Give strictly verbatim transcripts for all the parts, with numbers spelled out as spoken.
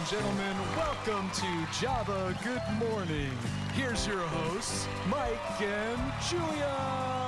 gentlemen, welcome to Java Good Morning. Here's your hosts, Mike and Julia.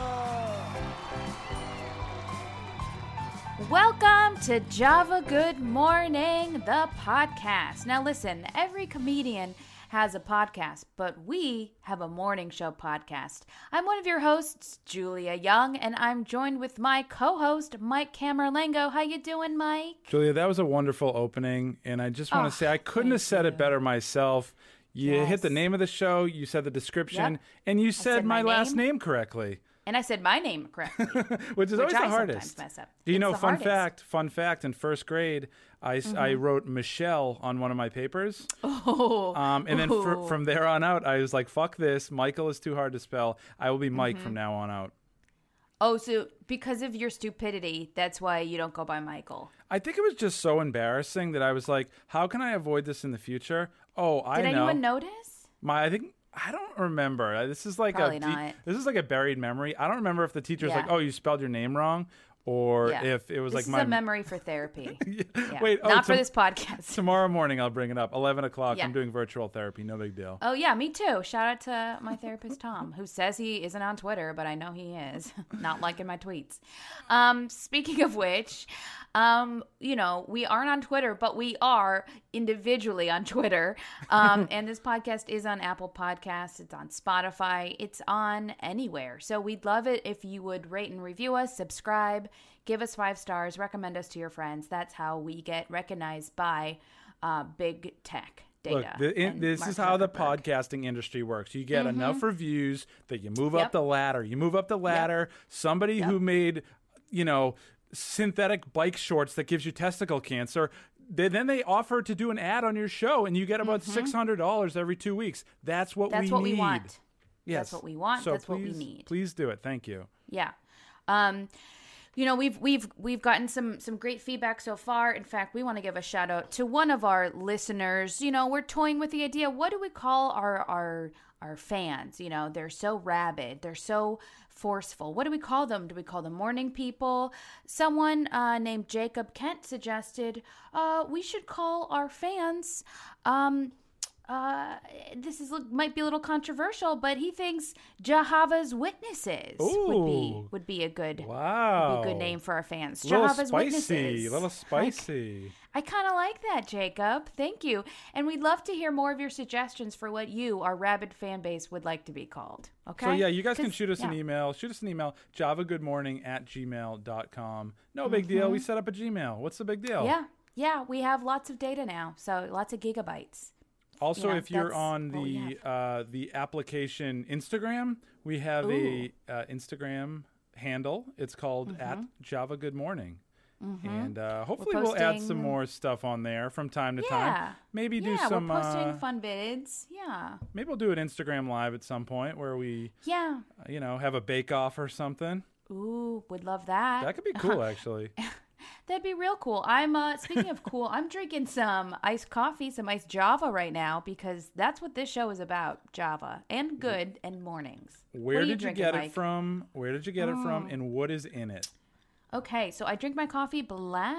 Welcome to Java Good Morning, the podcast. Now listen, every comedian has a podcast, but we have a morning show podcast. I'm one of your hosts, Julia Young, and I'm joined with my co-host, Mike Camerlengo. How you doing, Mike? Julia, that was a wonderful opening, and I just want Oh, to say I couldn't have said you. it better myself. You Yes. hit the name of the show, you said the description, Yep. and you said, said my, my last name. name correctly. And I said my name correctly. Which is Which always I the hardest. sometimes mess up. Do you It's know, the fun hardest. fact, fun fact, in first grade, I, s- I Mm-hmm. wrote Michelle on one of my papers. Oh, Um, and then fr- Ooh. from there on out, I was like, fuck this. Michael is too hard to spell. I will be Mike Mm-hmm. from now on out. Oh, so because of your stupidity, that's why you don't go by Michael. I think it was just so embarrassing that I was like, how can I avoid this in the future? Oh, I Did know. anyone notice? My, I think I don't remember. Uh, This is like Probably a deep- not. this is like a buried memory. I don't remember if the teacher's Yeah. like, "Oh, you spelled your name wrong," or Yeah. if it was This like is my a memory for therapy. Yeah. Wait, oh, not for tom- this podcast. tomorrow morning. I'll bring it up. Eleven o'clock. Yeah. I'm doing virtual therapy. No big deal. Oh, yeah, me too. Shout out to my therapist, Tom, who says he isn't on Twitter, but I know he is. Not liking my tweets. Um, speaking of which, um, you know, we aren't on Twitter, but we are individually on Twitter. Um, and this podcast is on Apple Podcasts. It's on Spotify. It's on anywhere. So we'd love it if you would rate and review us, subscribe, give us five stars, recommend us to your friends. That's how we get recognized by uh, big tech. Data Look, the, in, and this Mark is how the Zuckerberg. podcasting industry works. You get enough reviews that you move Yep. up the ladder. You move up the ladder. Somebody Yep. who made, you know, synthetic bike shorts that gives you testicle cancer. They, then they offer to do an ad on your show, and you get about six hundred dollars every two weeks. That's what That's we what need. we want. Yes. That's what we want. So That's what we please- need. Please do it. Thank you. Yeah. Um, you know, we've we've we've gotten some some great feedback so far. In fact, we want to give a shout out to one of our listeners. You know, we're toying with the idea, what do we call our our our fans? You know, they're so rabid, they're so forceful. What do we call them? Do we call them morning people? Someone uh, named Jacob Kent suggested uh, we should call our fans um uh, this is might be a little controversial, but he thinks Jehovah's Witnesses would be Ooh. would be a good Wow. would be a good name for our fans. A little Jehovah's spicy. Witnesses. A little spicy. I, I kind of like that, Jacob. Thank you. And we'd love to hear more of your suggestions for what you, our rabid fan base, would like to be called. Okay. So, yeah, you guys can 'Cause- shoot us an yeah. email. Shoot us an email, javagoodmorning at gmail dot com. No big deal. We set up a Gmail. What's the big deal? Mm-hmm. Yeah. Yeah. We have lots of data now, so lots of gigabytes. Also, Yeah, if you're that's on what we the uh, the application Instagram, we have a uh, Instagram handle. It's called Mm-hmm. at Java Good Morning. And uh, hopefully we'll add posting- some more stuff on there from time to Yeah. time. Maybe do yeah, some. we're posting uh, fun vids. Yeah. maybe we'll do an Instagram live at some point where we, Yeah. uh, you know, have a bake off or something. Ooh, would love that. That could be cool, actually. That'd be real cool. I'm uh speaking of cool, I'm drinking some iced coffee, some iced Java right now because that's what this show is about, Java and good and mornings. What Where are did you drinking, get Mike? it from? Where did you get it from? And what is in it? Okay, so I drink my coffee black.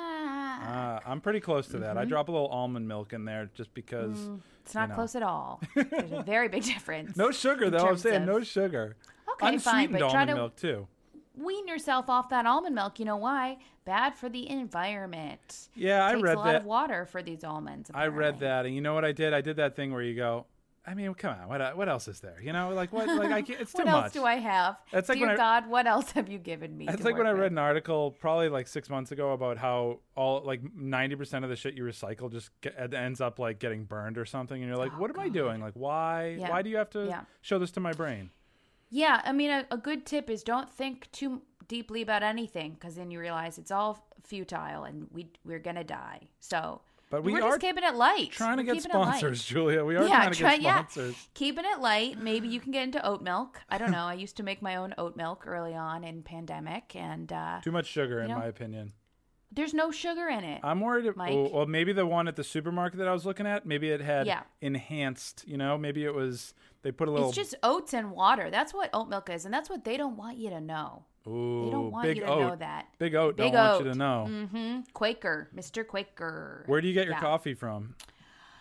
Uh, I'm pretty close to that. I drop a little almond milk in there just because. it's not you know. close at all. There's a very big difference. No sugar, in though. I'm terms saying of- no sugar. Okay, fine, Unsweetened but try almond to milk, too. wean yourself off that almond milk. You know why? Bad for the environment. Yeah, I Takes read a lot that. of water for these almonds. I read apparently. that. And you know what I did? I did that thing where you go, I mean, come on. What, what else is there? You know, like, what? Like, I can't, it's too What else much. do I have? That's like Dear when I- God, what else have you given me? It's to like when I work read with? an article probably like six months ago about how all like ninety percent of the shit you recycle just get, ends up like getting burned or something. And you're like, Oh, what am I God. doing? Like, why? Yeah. Why do you have to Yeah. show this to my brain? Yeah, I mean, a, a good tip is don't think too deeply about anything because then you realize it's all futile and we we're gonna die. So, But we we're are just keeping it light. Trying to We're get keeping it light. sponsors, Julia. We are Yeah, trying to try- get yeah. sponsors. Keeping it light. Maybe you can get into oat milk. I don't know. I used to make my own oat milk early on in pandemic, and uh, Too much sugar, in know, my opinion. there's no sugar in it. I'm worried. Mike. Oh, well, maybe the one at the supermarket that I was looking at, maybe it had Yeah. enhanced. You know, maybe it was they put a little. It's just oats and water. That's what oat milk is, and that's what they don't want you to know. Ooh, They don't want big you to oat. know that. Big oat. Big don't want you oat. to know. Mm-hmm. Quaker, Mister Quaker. Where do you get your Yeah. coffee from?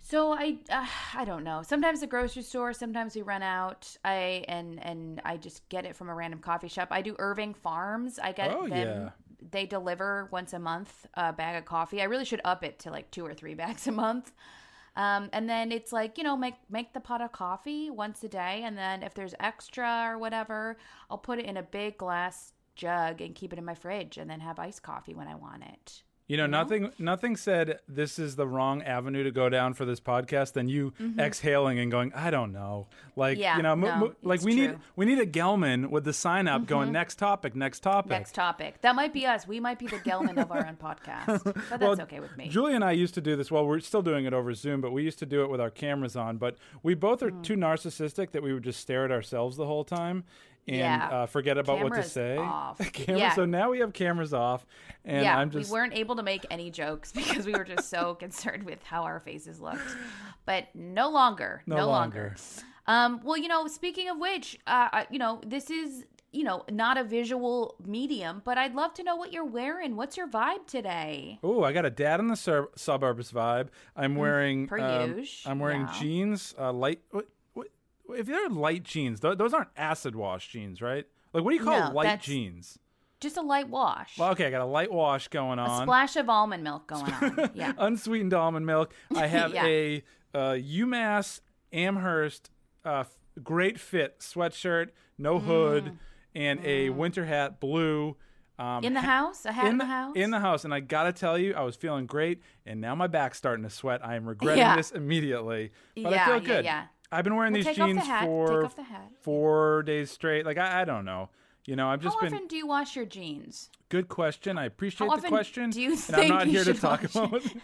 So I, uh, I don't know. Sometimes the grocery store. Sometimes we run out. I and and I just get it from a random coffee shop. I do Irving Farms. I get Oh, them. yeah. They deliver once a month a bag of coffee. I really should up it to like two or three bags a month. Um, and then it's like, you know, make make the pot of coffee once a day. And then if there's extra or whatever, I'll put it in a big glass jug and keep it in my fridge and then have iced coffee when I want it. You know, You know? nothing nothing said this is the wrong avenue to go down for this podcast than you exhaling and going, I don't know. Like, Yeah, you know, mo- no, mo- like it's we need true. we need a Gelman with the sign up going next topic, next topic. Next topic. That might be us. We might be the Gelman of our own podcast. But that's Well, okay with me. Julie and I used to do this. Well, we're still doing it over Zoom, but we used to do it with our cameras on. But we both are too narcissistic that we would just stare at ourselves the whole time and Yeah. uh, forget about what to Cameras say. off. Cameras, Yeah. So now we have cameras off, and yeah, I'm just we weren't able to make any jokes because we were just so concerned with how our faces looked. But no longer. No No, longer. longer. Um, well, you know, speaking of which, uh, uh, you know, this is, you know, not a visual medium, but I'd love to know what you're wearing. What's your vibe today? Oh, I got a dad in the sur- suburbs vibe. I'm wearing per um, usual, I'm wearing yeah. jeans, uh, light. What, what, if they're light jeans, th- those aren't acid wash jeans, right? Like, what do you call No, light that's- jeans? Just a light wash. Well, okay, I got a light wash going a on. splash of almond milk going on. Yeah. Unsweetened almond milk. I have Yeah. a uh, UMass Amherst uh, f- great fit sweatshirt, no hood, and a winter hat, blue. Um, In the house? A hat in, in the house? In the house. And I got to tell you, I was feeling great, and now my back's starting to sweat. I am regretting Yeah. this immediately. But Yeah, I feel yeah, good. yeah. I've been wearing Well, these take off the jeans hat. for Take off the hat. four days straight. Like, I, I don't know. You know, I've just How been... often do you wash your jeans? Good question. I appreciate How the often question. do you and I'm think not you here to should talk wash about it.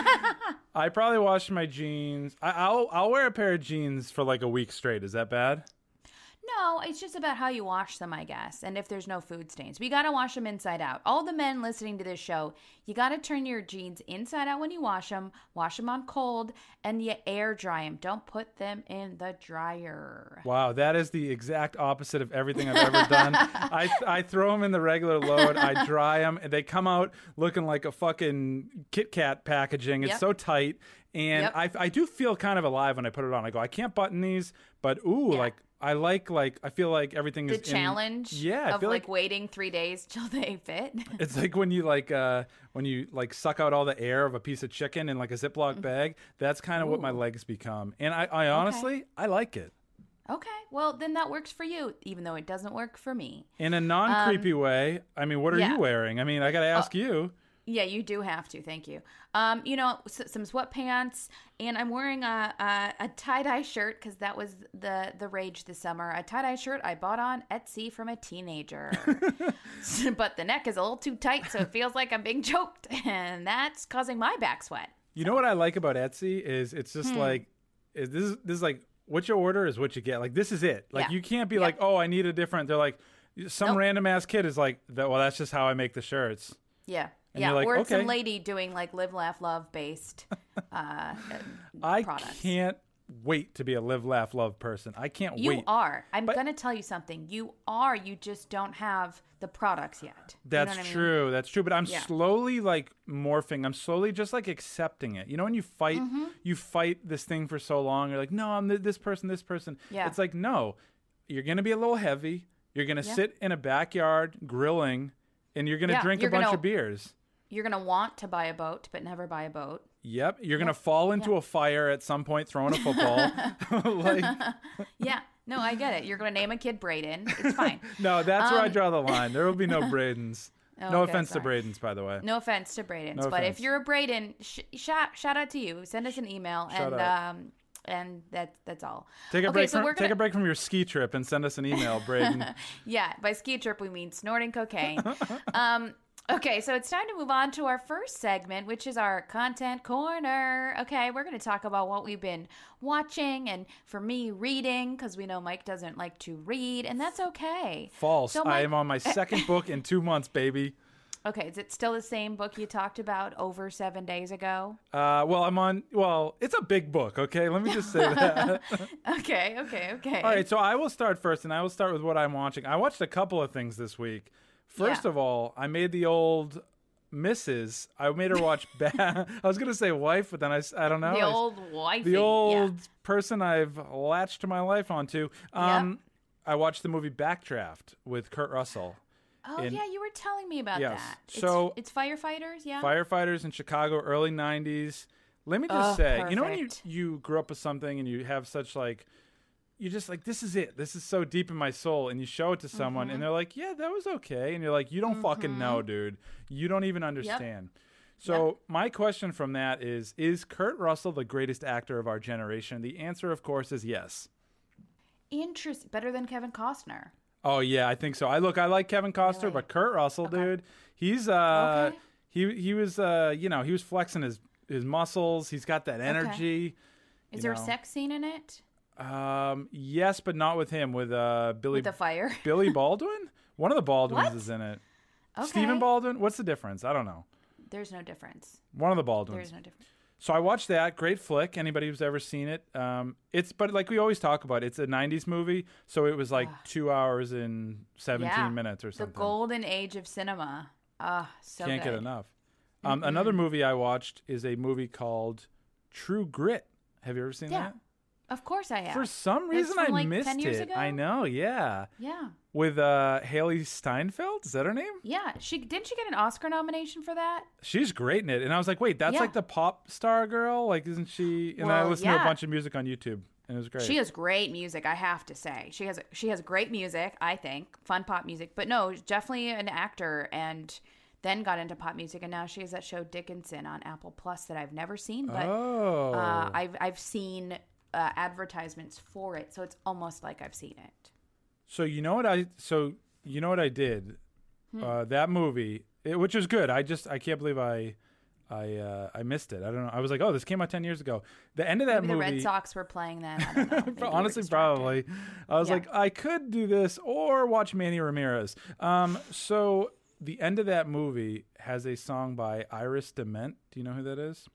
I probably wash my jeans. I, I'll I'll wear a pair of jeans for like a week straight. Is that bad? No, it's just about how you wash them, I guess, and if there's no food stains. We got to wash them inside out. All the men listening to this show, you got to turn your jeans inside out when you wash them, wash them on cold, and you air dry them. Don't put them in the dryer. Wow, that is the exact opposite of everything I've ever done. I I throw them in the regular load. I dry them, and they come out looking like a fucking Kit Kat packaging. It's Yep. so tight, and Yep. I I do feel kind of alive when I put it on. I go, I can't button these, but ooh, Yeah. like. I like like I feel like everything The is in- challenge yeah, I of feel like, like waiting three days till they fit. it's like when you like uh when you like suck out all the air of a piece of chicken in like a Ziploc bag. That's kind of what my Ooh. legs become. And I, I honestly I like it. Okay, well, then that works for you, even though it doesn't work for me. In a non creepy way. I mean, what are yeah. you wearing? I mean, I gotta ask you. Yeah, you do have to. Thank you. Um, you know, s- some sweatpants, and I'm wearing a a, a tie dye shirt because that was the the rage this summer. A tie dye shirt I bought on Etsy from a teenager, but the neck is a little too tight, so it feels like I'm being choked, and that's causing my back sweat. You know what I like about Etsy is it's just Hmm. like is this is this is like what you order is what you get. Like this is it. Like Yeah. you can't be Yeah. like, oh, I need a different. They're like some Nope. random ass kid is like, that, well, that's just how I make the shirts. Yeah. And yeah, you're like, or it's okay. some lady doing like live, laugh, love based uh, I products. can't wait to be a live, laugh, love person. I can't You wait. are. I'm But- gonna tell you something. You are. You just don't have the products yet. You know That's what I mean? true. That's true. But I'm Yeah. slowly like morphing. I'm slowly just like accepting it. You know, when you fight, Mm-hmm. you fight this thing for so long. You're like, no, I'm th- this person, this person. Yeah. It's like, no, you're going to be a little heavy. You're going to Yeah. sit in a backyard grilling and you're going to Yeah, drink a you're bunch gonna- of beers. You're gonna want to buy a boat, but never buy a boat. Yep. You're going to fall into a fire at some point throwing a football. like, Yeah. No, I get it. You're gonna name a kid Braden. It's fine. no, that's where I Um, draw the line. There will be no Bradens. Oh, no okay, offense sorry. to Bradens, by the way. No offense to Bradens, No but offense. if you're a Braden, sh- shout shout out to you. Send us an email, Shout and out. um, and that's that's all. Take a okay, break. so from, we're Take gonna a break from your ski trip and send us an email, Braden. yeah. By ski trip, we mean snorting cocaine. um. Okay, so it's time to move on to our first segment, which is our content corner. Okay, we're going to talk about what we've been watching, and for me, reading, because we know Mike doesn't like to read, and that's okay. False. So, I Mike- am on my second book in two months, baby. Okay, is it still the same book you talked about over seven days ago? Uh, well, I'm on. Well, it's a big book. Okay, let me just say that. Okay, okay, okay. All right, so I will start first, and I will start with what I'm watching. I watched a couple of things this week. First Yeah. of all, I made the old missus, I made her watch. Ba- I was gonna say wife, but then I, s- I don't know. The I s- old wifey. the old Yeah. person I've latched my life onto. Um, I watched the movie Backdraft with Kurt Russell. Oh, in- yeah, you were telling me about Yes. that. So- it's, it's firefighters, yeah? Firefighters in Chicago, early nineties. Let me just Oh, say, you know when you, perfect. you grew up with something and you have such like, you just like, this is it. This is so deep in my soul. And you show it to someone Mm-hmm. and they're like, yeah, that was okay. And you're like, you don't fucking know, dude. You don't even understand. So my question from that is, is Kurt Russell the greatest actor of our generation? The answer, of course, is yes. Interest Better than Kevin Costner. Oh yeah, I think so. I look, I like Kevin Costner, Really? but Kurt Russell, dude, he's uh, Okay. he he was uh, you know, he was flexing his his muscles. He's got that energy. Is you there know. a sex scene in it? Um, yes, but not with him. With uh, Billy With the fire? Billy Baldwin. One of the Baldwins What? is in it. Okay. Stephen Baldwin. What's the difference? I don't know. There's no difference. One of the Baldwins. There's no difference. So I watched that. Great flick. Anybody who's ever seen it. Um, it's but like we always talk about, it's a nineties movie, so it was like two hours and seventeen Yeah. minutes or The something. golden age of cinema. Ah, so Can't good. get enough. Um, Another movie I watched is a movie called True Grit. Have you ever seen Yeah. that? Of course I have. For some It's reason, from, I like, missed ten years it. ago? I know, yeah. Yeah. With uh, Haley Steinfeld, is that her name? Yeah. She didn't she get an Oscar nomination for that? She's great in it. And I was like, wait, that's Yeah. like the pop star girl? Like, isn't she? And I Well, listened to a yeah. bunch of music on YouTube, and it was great. She has great music, I have to say. She has she has great music, I think, fun pop music. But no, definitely an actor, and then got into pop music, and now she has that show Dickinson on Apple Plus that I've never seen, but oh. uh, I've I've seen uh, advertisements for it, so it's almost like I've seen it. So you know what I so you know what I did? Hmm. Uh, that movie, it, which was good. I just I can't believe I I uh, I missed it. I don't know. I was like, oh, this came out ten years ago. The end of that Maybe the movie. Red Sox were playing then. I don't know. Maybe you were Honestly, distracted. probably. I was Yeah. like, I could do this or watch Manny Ramirez. Um, so the end of that movie has a song by Iris DeMent. Do you know who that is?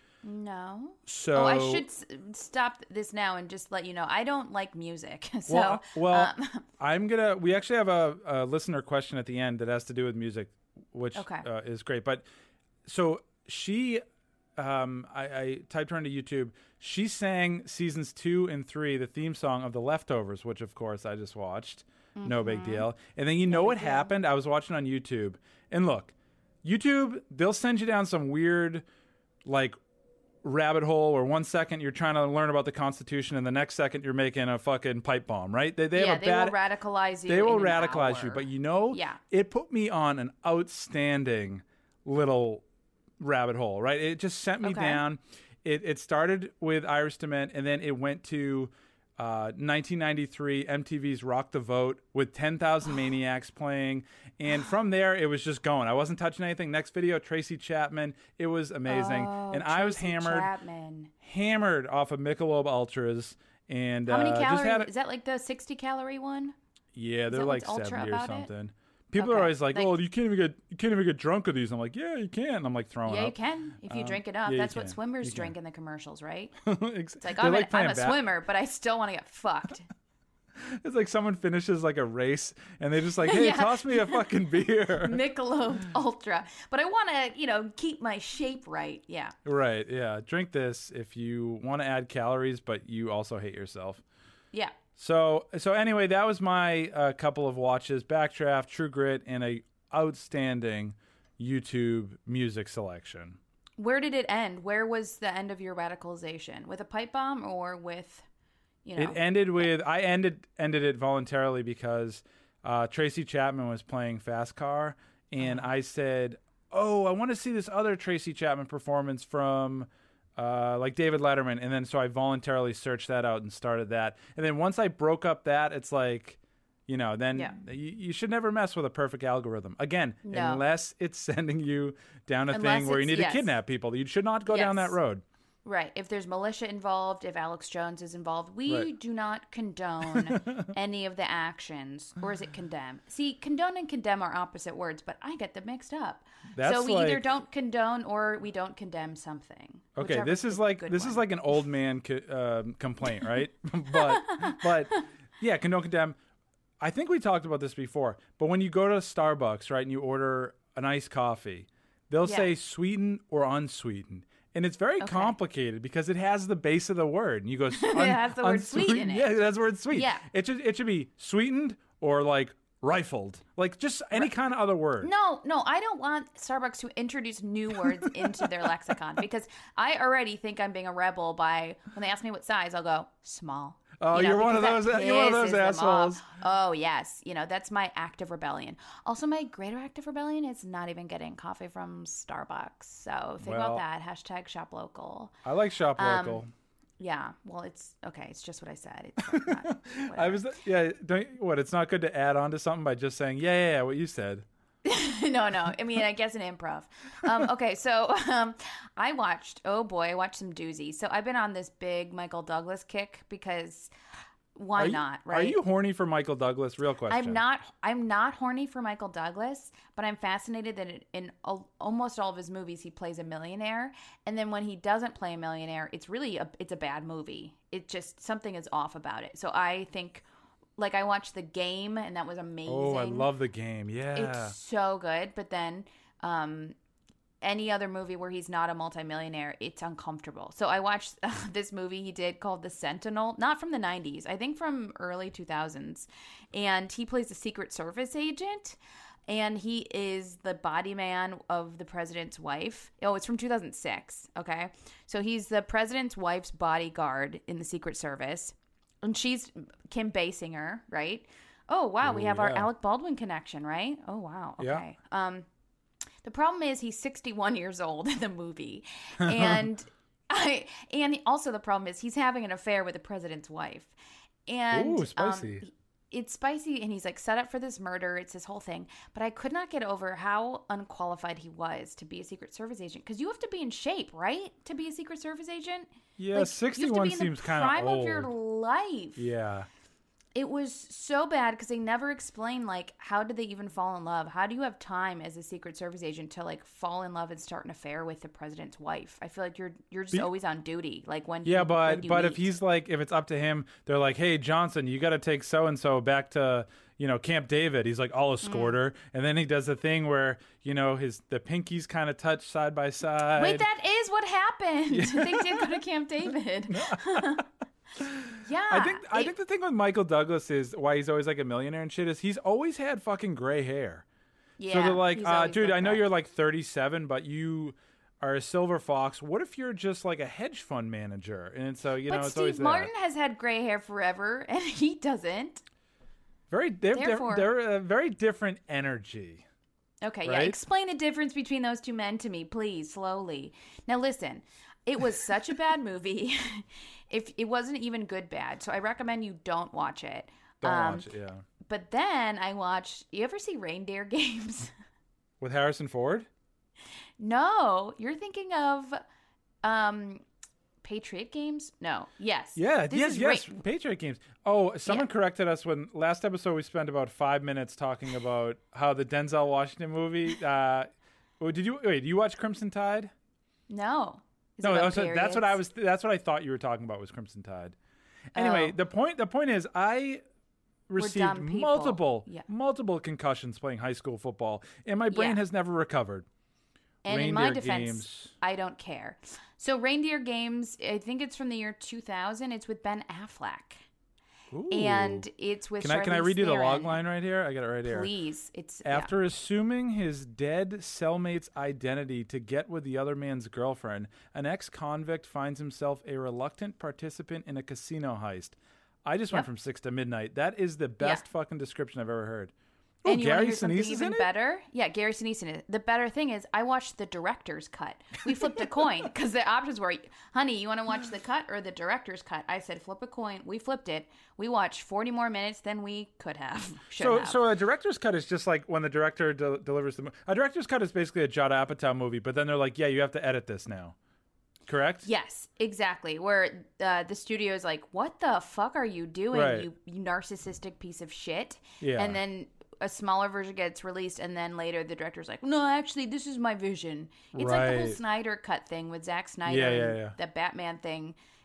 No. So Oh, I should s- stop this now and just let you know I don't like music. So, Well, well um, I'm gonna. We actually have a, a listener question at the end that has to do with music, which Okay. uh, is great. But so she, um, I, I typed her into YouTube. She sang seasons two and three, the theme song of The Leftovers, which of course I just watched. No big deal. And then you know what happened? I was watching on YouTube, and look, YouTube, they'll send you down some weird, like, rabbit hole, or one second you're trying to learn about the Constitution and the next second you're making a fucking pipe bomb, right? They, they yeah, have a they bad will radicalize you. they will in an radicalize you, hour. but you know, Yeah. it put me on an outstanding little rabbit hole, right? It just sent me Okay. down. It it started with Iris DeMent, and then it went to uh, nineteen ninety-three M T V's Rock the Vote with ten thousand Maniacs playing, and from there it was just going. I wasn't touching anything. Next video, Tracy Chapman. It was amazing, Oh, and I was Tracy hammered, Chapman. hammered off of Michelob Ultras, and How many uh, just calories? had a, Is that like the sixty calorie one? yeah, they're that like what's ultra seventy or about it? something. People are Okay. always like, Like- "Oh, you can't even get you can't even get drunk with these." I'm like, "Yeah, you can." And I'm like throwing Yeah, up. you can if you Um, drink enough. yeah, you That's what can. swimmers You can. drink in the commercials, right? it's It's like they're I'm, like a, I'm playing a ba- swimmer, but I still want to get fucked. It's like someone finishes like a race and they just like, "Hey, Yeah. toss me a fucking beer." Michelob Ultra, but I want to, you know, keep my shape right. Yeah. Right? Yeah. Drink this if you want to add calories, but you also hate yourself. Yeah. So so anyway, that was my uh, couple of watches: Backdraft, True Grit, and a outstanding YouTube music selection. Where did it end? Where was the end of your radicalization? With a pipe bomb or with, you know? It ended with I ended ended it voluntarily because uh, Tracy Chapman was playing Fast Car, and I said, "Oh, I want to see this other Tracy Chapman performance from uh, like David Letterman," and then so I voluntarily searched that out and started that. And then once I broke up that, it's like, you know, then Yeah. you, you should never mess with a perfect algorithm again, No. unless it's sending you down a Unless thing where you it's- need yes. to kidnap people. You should not go down that Yes. road. Right. If there's militia involved, if Alex Jones is involved, we Right. do not condone any of the actions. Or is it condemn? See, condone and condemn are opposite words, but I get them mixed up. That's so we either like- don't condone or we don't condemn something. Okay, Whichever's this is the like good this one. is like an old man co- um, complaint, right? but but yeah, condone condemn. I think we talked about this before, but when you go to Starbucks, right, and you order an iced coffee, they'll Yeah. say sweetened or unsweetened. And it's very Okay. complicated because it has the base of the word. And you go, un- has the word sweet in it. Yeah, it has the word sweet. Yeah. It should, it should be sweetened or like rifled. Like just any kind of other word. No, no, I don't want Starbucks to introduce new words into their lexicon because I already think I'm being a rebel by when they ask me what size, I'll go small. Oh, You know, you're one of because those. that You're one of those pisses them off. assholes. Oh yes, you know that's my act of rebellion. Also, my greater act of rebellion is not even getting coffee from Starbucks. So think Well- about that. Hashtag shop local. I like shop Um, local. Yeah, well, it's okay. It's just what I said. It's like not, I whatever. was yeah. Don't what? It's not good to add on to something by just saying yeah, yeah, yeah what you said. no, no. I mean, I guess an improv. Um, okay, so um, I watched. Oh boy, I watched some doozies. So I've been on this big Michael Douglas kick because why Are you- not? Right? Are you horny for Michael Douglas? Real question. I'm not. I'm not horny for Michael Douglas, but I'm fascinated that in, in al- almost all of his movies he plays a millionaire, and then when he doesn't play a millionaire, it's really a it's a bad movie. It just something is off about it. So I think, like, I watched The Game, and that was amazing. Oh, I love The Game. Yeah. It's so good, but then um, any other movie where he's not a multimillionaire, it's uncomfortable. So I watched uh, this movie he did called The Sentinel, not from the nineties, I think from early two thousands, and he plays a Secret Service agent, and he is the body man of the president's wife. Oh, it's from two thousand six, okay? So he's the president's wife's bodyguard in the Secret Service, and she's Kim Basinger, right? Oh, wow, we Ooh, have our yeah. Alec Baldwin connection, right? Oh, wow, Yeah. okay. Um, the problem is he's sixty-one years old in the movie, and I and also the problem is he's having an affair with the president's wife, and Ooh, spicy. Um, it's spicy, and he's like set up for this murder. It's this whole thing, but I could not get over how unqualified he was to be a Secret Service agent because you have to be in shape, right, to be a Secret Service agent. Yeah, Like, sixty-one you have to be in seems the kind prime of old. of your life. Yeah. It was so bad because they never explained, like, how did they even fall in love? How do you have time as a Secret Service agent to, like, fall in love and start an affair with the president's wife? I feel like you're you're just Be- always on duty. Like, when Yeah, you, but when you but if meet. he's like, if it's up to him, they're like, hey, Johnson, you got to take so and so back to, you know, Camp David. He's like, I'll escort Mm. her, and then he does the thing where, you know, his the pinkies kind of touch side by side. Wait, that is what happened. They did go to Camp David. yeah. I think I it- think the thing with Michael Douglas is why he's always like a millionaire and shit is he's always had fucking gray hair. yeah, so they're like, he's uh, always dude, like I know that. you're like thirty-seven, but you are a silver fox. What if you're just like a hedge fund manager? And so you But know, it's always Steve that. Martin has had gray hair forever, and he doesn't. Very, they're they're, Therefore- they're a very different energy. Okay, yeah. Right? Explain the difference between those two men to me, please, slowly. Now, listen, it was such a bad movie. If it wasn't even good bad, so I recommend you don't watch it. Don't Um, watch it, yeah. But then I watched. You ever see Reindeer Games? With Harrison Ford? No, you're thinking of um, Patriot Games. No, yes, Yeah, This yes, is yes. Ra- Patriot Games. Oh, someone Yeah. corrected us when last episode we spent about five minutes talking about how the Denzel Washington movie. Uh, oh, did you wait? Did you watch Crimson Tide? no. Is it No, about that's what, that's what I periods? was. That's what I thought you were talking about was Crimson Tide. Anyway, Oh. the point. The point is, I received dumb people. multiple, Yeah. multiple concussions playing high school football, and my brain Yeah. has never recovered. And in my Reindeer defense, Games. I don't care. So Reindeer Games, I think it's from the year two thousand. It's with Ben Affleck. Ooh. And it's with can I can I Charlize read you the log Theron. line right here? I got it right here. Please. It's yeah. After assuming his dead cellmate's identity to get with the other man's girlfriend, an ex-convict finds himself a reluctant participant in a casino heist. I just went Yep. from six to midnight. That is the best fucking description I've ever heard. Oh, And you want to Gary hear something Sinise is even in it? better? Yeah, Gary Sinise in it. The better thing is, I watched the director's cut. We flipped a coin because the options were, honey, you want to watch the cut or the director's cut? I said, flip a coin. We flipped it. We watched forty more minutes than we could have. Should So, have. so a director's cut is just like when the director de- delivers the movie. A director's cut is basically a Judd Apatow movie, but then they're like, yeah, you have to edit this now. Correct? Yes, exactly. Where uh, the studio is like, what the fuck are you doing, Right. you, you narcissistic piece of shit? Yeah. And then a smaller version gets released, and then later the director's like, no, actually, this is my vision. It's like the whole Right. Snyder cut thing with Zack Snyder Yeah, yeah, and yeah. the Batman thing.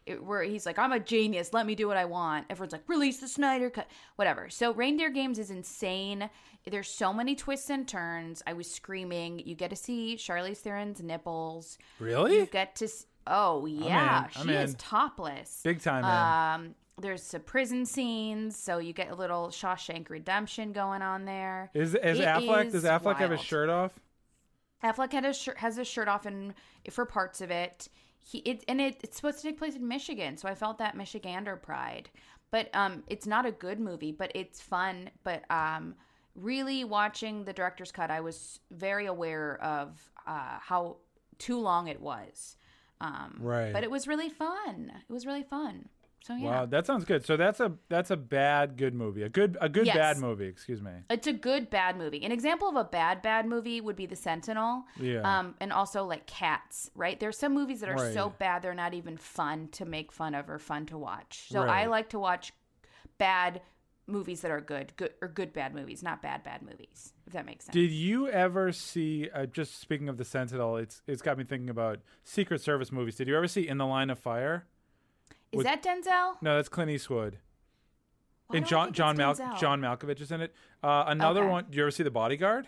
it, where he's like, I'm a genius, let me do what I want. Everyone's like, release the Snyder Cut, whatever. So Reindeer Games is insane. There's so many twists and turns. I was screaming. You get to see Charlize Theron's nipples. Really? You get to. Oh yeah, I'm she in. is topless. Big time, man. Um, there's some prison scenes, so you get a little Shawshank Redemption going on there. Is is It Affleck? is Does Affleck have his wild. shirt off? Affleck had his shirt, has his shirt off in, for parts of it. He it and it, it's supposed to take place in Michigan, so I felt that Michigander pride. But um, it's not a good movie, but it's fun. But um, really watching the director's cut, I was very aware of uh, how too long it was. Um, Right. But it was really fun. It was really fun. So yeah. Wow, that sounds good. So that's a that's a bad good movie. A good a good Yes. bad movie. Excuse me. It's a good bad movie. An example of a bad bad movie would be The Sentinel. Yeah. Um, and also like Cats, right? There's some movies that are so Right. bad they're not even fun to make fun of or fun to watch. So Right. I like to watch bad movies that are good, good or good bad movies, not bad bad movies. If that makes sense. Did you ever see? Uh, just speaking of the Sentinel, it's it's got me thinking about Secret Service movies. Did you ever see In the Line of Fire? Is with- that Denzel? No, that's Clint Eastwood. Why And do I John think John it's Mal- Denzel? John Malkovich is in it. Uh, another Okay. one. Did you ever see The Bodyguard?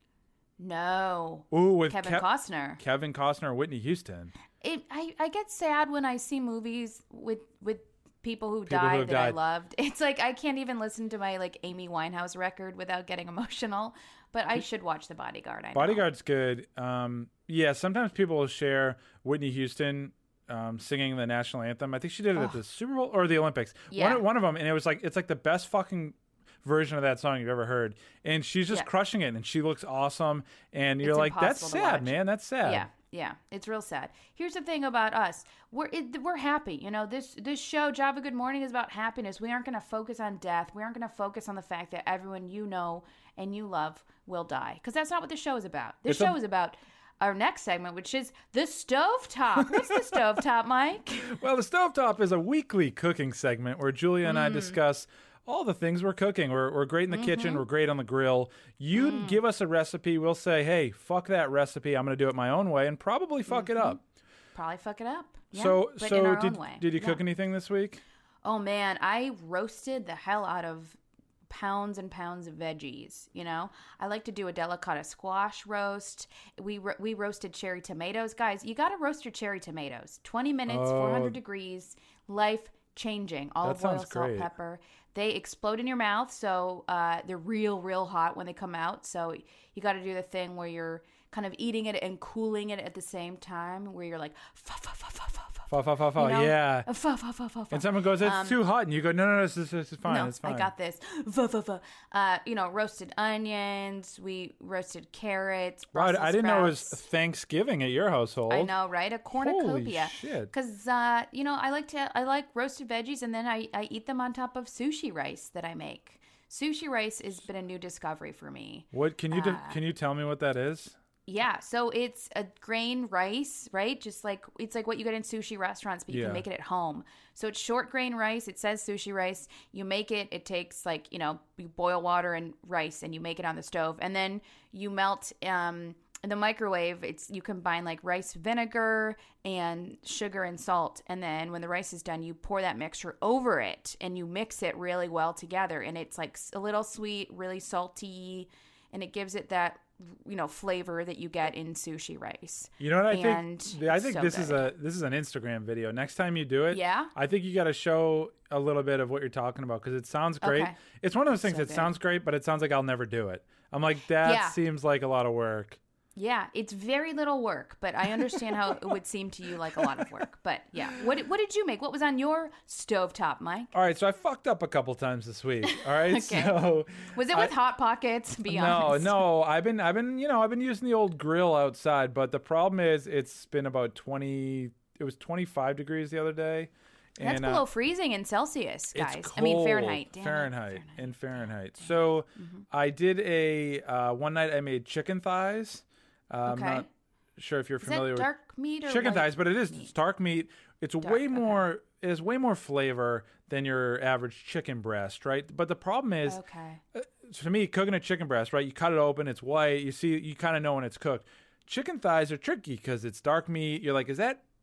No. Ooh, with Kevin Ke- Costner. Kevin Costner and Whitney Houston. It, I, I get sad when I see movies with with people who People who died have that I died. loved. It's like I can't even listen to my like Amy Winehouse record without getting emotional. But I should watch The Bodyguard. I know. Bodyguard's good. Um, yeah, sometimes people will share Whitney Houston um, singing the national anthem. I think she did it at the Super Bowl or the Olympics. Yeah. One, one of them, and it was like it's like the best fucking version of that song you've ever heard. And she's just Yeah. crushing it, and she looks awesome. And you're It's like, that's impossible to sad, watch. man. That's sad. Yeah, yeah, it's real sad. Here's the thing about us: we're it, we're happy. You know, this this show, Java Good Morning, is about happiness. We aren't going to focus on death. We aren't going to focus on the fact that everyone you know and you love will die, because that's not what the show is about. This It's a- show is about our next segment, which is the stovetop. What's the stovetop, Mike? Well, the Stovetop is a weekly cooking segment where Julia and I Mm. discuss all the things we're cooking. We're, we're great in the Mm-hmm. kitchen. We're great on the grill. You Mm. give us a recipe. We'll say, hey, fuck that recipe. I'm going to do it my own way and probably fuck it up. Probably fuck it up. Yeah, so, but so in our did, own way. did you Yeah. cook anything this week? Oh man, I roasted the hell out of pounds and pounds of veggies. You know, I like to do a delicata squash roast. We ro- we roasted cherry tomatoes, guys. You got to roast your cherry tomatoes. Twenty minutes, four hundred degrees, life changing. Olive That oil, sounds salt, great. pepper. They explode in your mouth, so uh, they're real, real hot when they come out. So you got to do the thing where you're kind of eating it and cooling it at the same time, where you're like, fa fa fa fa fa fa. Fa, fa, fa, fa. You know? Yeah. Uh, fa, fa, fa, fa, fa. And someone goes, it's Um, too hot. And you go, no, no, no, this is, this is fine. No, it's fine. I got this. Va, va, va. Uh, you know, roasted onions. We roasted carrots. Wow, I- Brussels I didn't know it was sprouts. Thanksgiving at your household. I know, right? A cornucopia. Holy shit. Because uh, you know, I like to. I like roasted veggies, and then I, I eat them on top of sushi rice that I make. Sushi rice has been a new discovery for me. What can you do, Uh, can you tell me what that is? Yeah, so it's a grain rice, right? Just like it's like what you get in sushi restaurants, but you Yeah. can make it at home. So it's short grain rice. It says sushi rice. You make it. It takes like you know you boil water and rice, and you make it on the stove, and then you melt um, in the microwave. It's you combine like rice vinegar and sugar and salt, and then when the rice is done, you pour that mixture over it, and you mix it really well together, and it's like a little sweet, really salty, and it gives it that you know flavor that you get in sushi rice. You know what I and think? I it's think so this is good. a this is an Instagram video. Next time you do it, Yeah? I think you got to show a little bit of what you're talking about because it sounds great. Okay. It's one of those things So that good. sounds great, but it sounds like I'll never do it. I'm like, that Yeah. seems like a lot of work. Yeah, it's very little work, but I understand how it would seem to you like a lot of work. But yeah, what what did you make? What was on your stovetop, Mike? All right, so I fucked up a couple times this week. All right, Okay. so Was it with Hot Pockets? Be no, honest. no, I've been, I've been, you know, I've been using the old grill outside, but the problem is, it's been about twenty. It was twenty-five degrees the other day. That's and, uh, below freezing in Celsius, guys. It's cold. I mean Fahrenheit. Damn it, Fahrenheit. In Fahrenheit. So I did a uh, one night. I made chicken thighs. Uh, I'm Okay. not sure if you're Is familiar that with dark meat or chicken white thighs, but it is meat? it's dark meat. It's Dark, way okay. more. It has way more flavor than your average chicken breast, right? But the problem is, Okay. to me, cooking a chicken breast, right? You cut it open, it's white. You see, you kind of know when it's cooked. Chicken thighs are tricky because it's dark meat. You're like, is that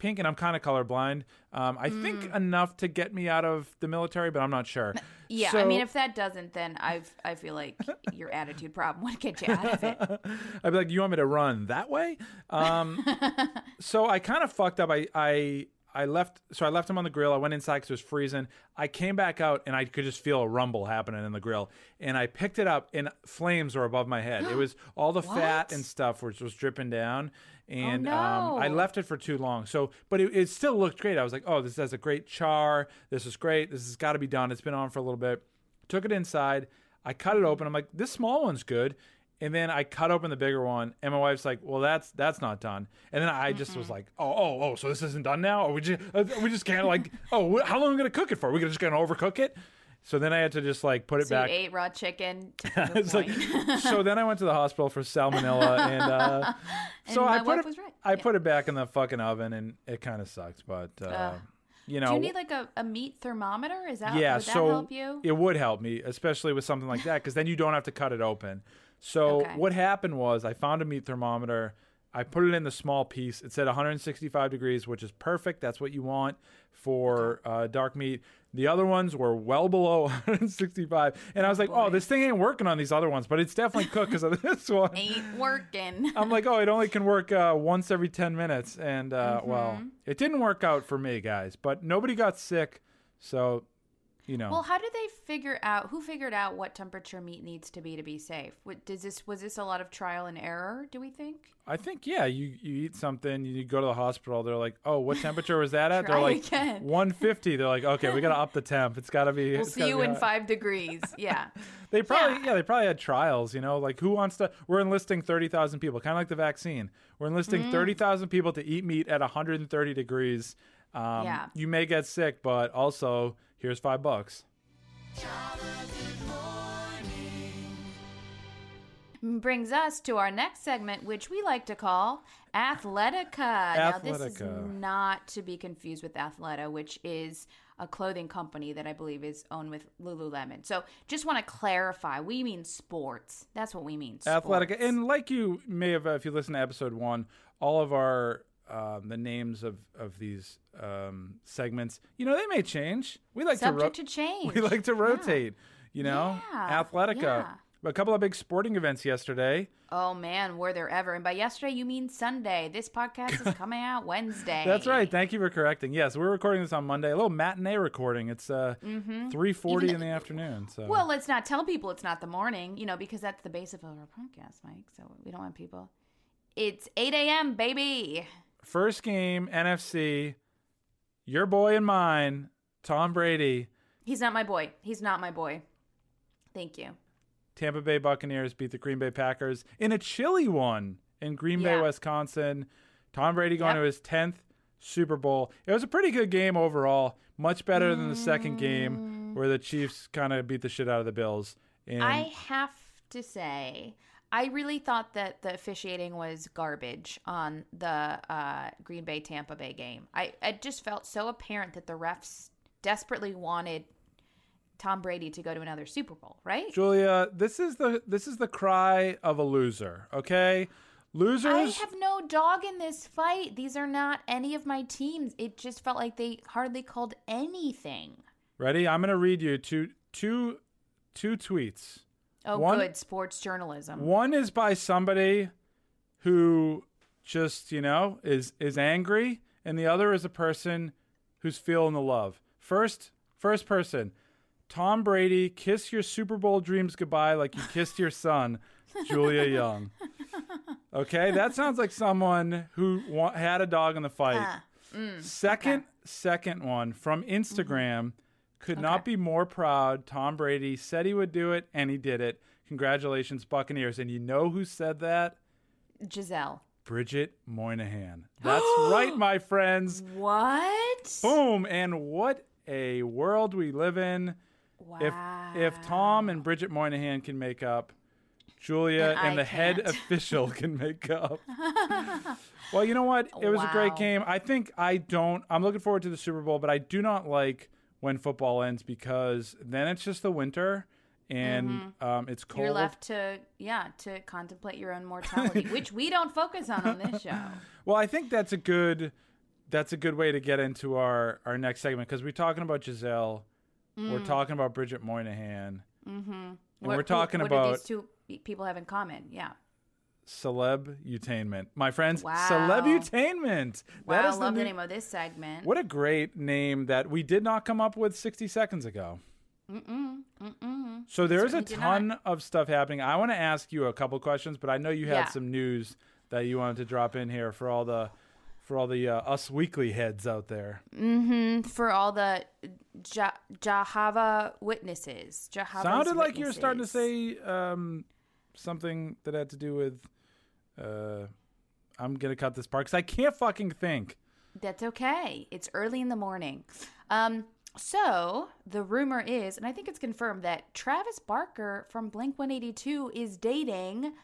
pink, and I'm kind of colorblind. Um, I Mm. think enough to get me out of the military, but I'm not sure. Yeah, So- I mean, if that doesn't, then I've I feel like your attitude problem would get you out of it. I'd be like, you want me to run that way? Um, so I kind of fucked up. I, I I left. So I left him on the grill. I went inside because it was freezing. I came back out and I could just feel a rumble happening in the grill. And I picked it up and flames were above my head. It was all the fat What? and stuff which was dripping down. And Oh, um, I no. left it for too long. So, but it, it still looked great. I was like, oh, this has a great char. This is great. This has got to be done. It's been on for a little bit. Took it inside. I cut it open. I'm like, this small one's good. And then I cut open the bigger one, and my wife's like, "Well, that's that's not done." And then I just was like, "Oh, oh, oh! So this isn't done now? Or we just uh, we just can't like, oh, wh- how long are we gonna cook it for? Are we just gonna overcook it?" So then I had to just like put it So back. you ate raw chicken. To prove a It's like, point. so then I went to the hospital for salmonella, and uh, so And I my put wife it, was right. I Yeah. put it back in the fucking oven, and it kind of sucked. But uh, Ugh. you know, Do you need like a, a meat thermometer? Is that yeah, would that so help you? it would help me, especially with something like that, because then you don't have to cut it open. So Okay. what happened was I found a meat thermometer. I put it in the small piece. It said one hundred sixty-five degrees, which is perfect. That's what you want for uh, dark meat. The other ones were well below one hundred sixty-five. And I was like, boy. oh, this thing ain't working on these other ones, but it's definitely cooked because of this one. Ain't working. I'm like, oh, it only can work uh, once every ten minutes. And, uh, Mm-hmm. well, it didn't work out for me, guys. But nobody got sick. So, you know. Well, how did they figure out? Who figured out what temperature meat needs to be to be safe? What, does this was this a lot of trial and error? Do we think? I think, yeah, you, you eat something, you go to the hospital, they're like, oh, what temperature was that at? They're Try like, again. one fifty. They're like, okay, we got to up the temp. It's got to be. We'll it's see gotta you be in hot." five degrees. Yeah. They probably, Yeah. yeah. they probably had trials, you know, like who wants to, we're enlisting thirty thousand people, kind of like the vaccine. We're enlisting Mm. thirty thousand people to eat meat at one hundred thirty degrees. Um, Yeah. You may get sick, but also, here's five bucks. Brings us to our next segment, which we like to call Athletica. Now, this is Athletica. not to be confused with Athleta, which is a clothing company that I believe is owned with Lululemon. So just want to clarify, we mean sports. That's what we mean. Sports. Athletica. And like you may have, uh, if you listen to episode one, all of our, um, the names of, of these um, segments, you know, they may change. We like Subject to, ro- to change. We like to rotate, you know? Yeah, Athletica. yeah. A couple of big sporting events yesterday. Oh, man, were there ever. And by yesterday, you mean Sunday. This podcast is coming out Wednesday. That's right. Thank you for correcting. Yes, we're recording this on Monday. A little matinee recording. It's uh, three forty Even in the afternoon. So Well, let's not tell people it's not the morning, you know, because that's the base of our podcast, Mike. So we don't want people. It's eight a.m., baby. first game, N F C, your boy and mine, Tom Brady. He's not my boy. He's not my boy. Thank you. Tampa Bay Buccaneers beat the Green Bay Packers in a chilly one in Green Bay, Yeah. Wisconsin. Tom Brady going Yep. to his tenth Super Bowl. It was a pretty good game overall. Much better than the second game where the Chiefs kind of beat the shit out of the Bills. And I have to say, I really thought that the officiating was garbage on the uh, Green Bay Tampa Bay game. I it just felt so apparent that the refs desperately wanted Tom Brady to go to another Super Bowl, right? Julia, this is the this is the cry of a loser, okay? Losers. I have no dog in this fight. These are not any of my teams. It just felt like they hardly called anything. Ready? I'm going to read you two two two tweets. Oh, One- good. Sports journalism. One is by somebody who just, you know, is is angry, and the other is a person who's feeling the love. First, first person, Tom Brady, kiss your Super Bowl dreams goodbye like you kissed your son, Julia Young. Okay, that sounds like someone who wa- had a dog in the fight. Ah, mm, second, okay. second one from Instagram. Could Okay. not be more proud. Tom Brady said he would do it, and he did it. Congratulations, Buccaneers. And you know who said that? Giselle. Bridget Moynihan. That's right, my friends. What? Boom. And what a world we live in. Wow. If if Tom and Bridget Moynihan can make up, Julia And and, I the head can't. official can make up. Well, you know what? It was a great Wow. game. I think I don't. I'm looking forward to the Super Bowl, but I do not like when football ends because then it's just the winter and um, it's cold. You're left to, yeah, to contemplate your own mortality, which we don't focus on on this show. Well, I think that's a good that's a good way to get into our, our next segment because we're talking about Giselle. Mm. We're talking about Bridget Moynihan. Mm-hmm. And what, we're talking what about... What do these two people have in common? Yeah. Celebutainment. My friends, wow. Celebutainment. Wow, that I is love the, the new... name of this segment. What a great name that we did not come up with sixty seconds ago. Mm-mm. Mm-mm. So there's a Certainly ton of stuff happening. I want to ask you a couple questions, but I know you had Yeah. some news that you wanted to drop in here for all the for all the uh, Us Weekly heads out there. Mm-hmm. For all the Ja- Jehovah Witnesses. Jehovah's Sounded like Witnesses. you were starting to say um, something that had to do with. Uh, I'm gonna cut this part because I can't fucking think. That's okay. It's early in the morning. Um, so the rumor is, and I think it's confirmed, that Travis Barker from Blink one eighty-two is dating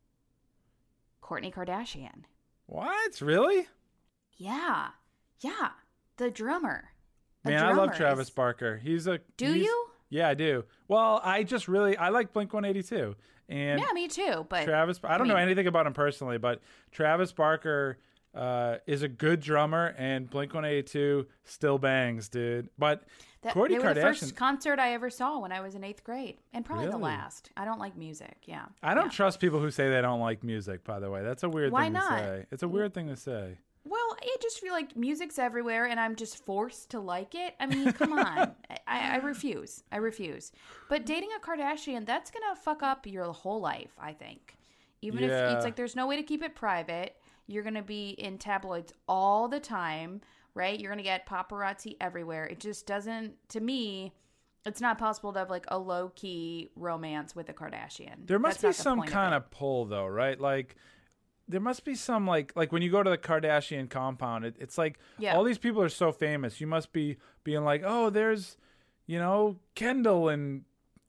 Kourtney Kardashian. What? Really? Yeah. Yeah. The drummer. The Man, I love drummer Travis is- Barker. He's a. Do he's- you? Yeah, I do. Well, I just really I like Blink one eighty-two, and Yeah, me too. But Travis. I don't I know mean- anything about him personally, but Travis Barker uh, is a good drummer, and Blink one eighty-two still bangs, dude. But that, Kourtney they were the Kardashian. first concert I ever saw when I was in eighth grade, and probably the Really? last. I don't like music. Yeah. I don't Yeah. trust people who say they don't like music. By the way, that's a weird Why thing not? to say. It's a weird thing to say. Well, I just feel like music's everywhere and I'm just forced to like it. I mean, come on. I, I refuse. I refuse. But dating a Kardashian, that's going to fuck up your whole life, I think. Even if Yeah. it's like there's no way to keep it private. You're going to be in tabloids all the time, right? You're going to get paparazzi everywhere. It just doesn't, to me, it's not possible to have like a low-key romance with a Kardashian. There must That's be not the some point kind of, of pull, though, right? Like, there must be some like like when you go to the Kardashian compound, it, it's like Yeah. all these people are so famous. You must be being like, oh, there's, you know, Kendall and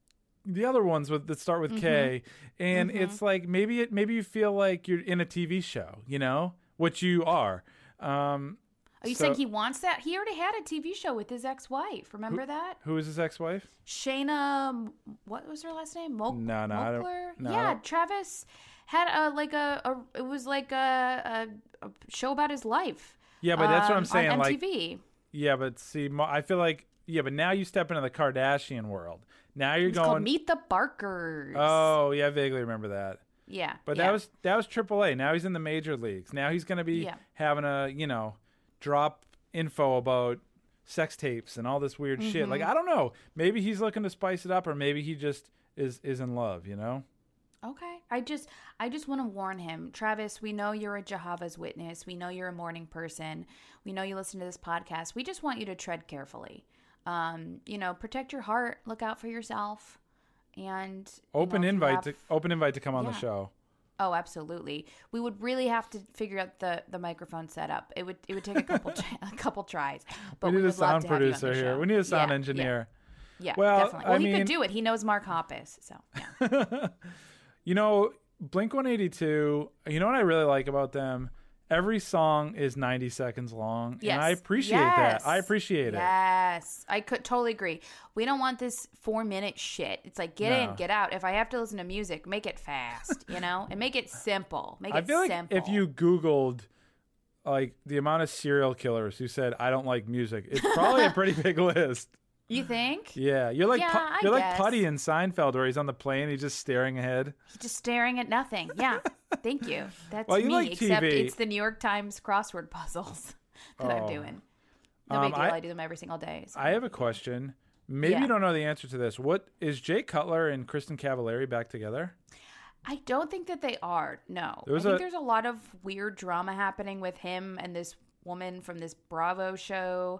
the other ones with that start with Mm-hmm. K, and it's like maybe it maybe you feel like you're in a T V show, you know, which you are. Um, Are you so- saying he wants that? He already had a T V show with his ex-wife. Remember that? Who is his ex-wife? Shayna, what was her last name? Mo- No, no, I don't- Moakler? no, I yeah, don't- Travis had a like a, a it was like a, a, a show about his life. Yeah, but that's what I'm um, saying. On Like, M T V. yeah, but see, Mo- I feel like yeah, but now you step into the Kardashian world. Now you're It's going. called Meet the Barkers. Oh, yeah, I vaguely remember that. yeah. But yeah. that was that was triple A. Now he's in the major leagues. Now he's going to be Yeah. having a, you know, drop info about sex tapes and all this weird shit. Mm-hmm. Like, I don't know. Maybe he's looking to spice it up, or maybe he just is is in love, you know? Okay. I just I just want to warn him. Travis, we know you're a Jehovah's Witness. We know you're a morning person. We know you listen to this podcast. We just want you to tread carefully. Um, you know, protect your heart, look out for yourself. And you Open know, if you invite have- to open invite to come on the Yeah. show. Oh, absolutely. We would really have to figure out the, the microphone setup. It would it would take a couple a couple tries. But we we, need a would love sound to have you on the producer here. show. We need a sound Yeah, engineer. Yeah, yeah Well, definitely. Well, I he mean- could do it. He knows Mark Hoppus. So yeah. You know, Blink one eighty-two, you know what I really like about them? Every song is ninety seconds long, Yes. and I appreciate Yes. that. I appreciate it. Yes, I could totally agree. We don't want this four minute shit. It's like get No. in, get out. If I have to listen to music, make it fast, you know, and make it simple. Make I it feel like simple. if you Googled like the amount of serial killers who said I don't like music, it's probably a pretty big list. you think Yeah, you're like Yeah, Pu- I you're like guess. Putty in Seinfeld, where he's on the plane, he's just staring ahead. he's just staring at nothing. Yeah, thank you. That's Well, you me. like Except T V. it's the New York Times crossword puzzles that Oh. I'm doing. No Um, big deal. I- I, do them every single day. so. I have a question. Maybe Yeah. you don't know the answer to this. What is Jay Cutler and Kristen Cavallari back together? I don't think that they are. No, There I was think a- there's a lot of weird drama happening with him and this woman from this Bravo show,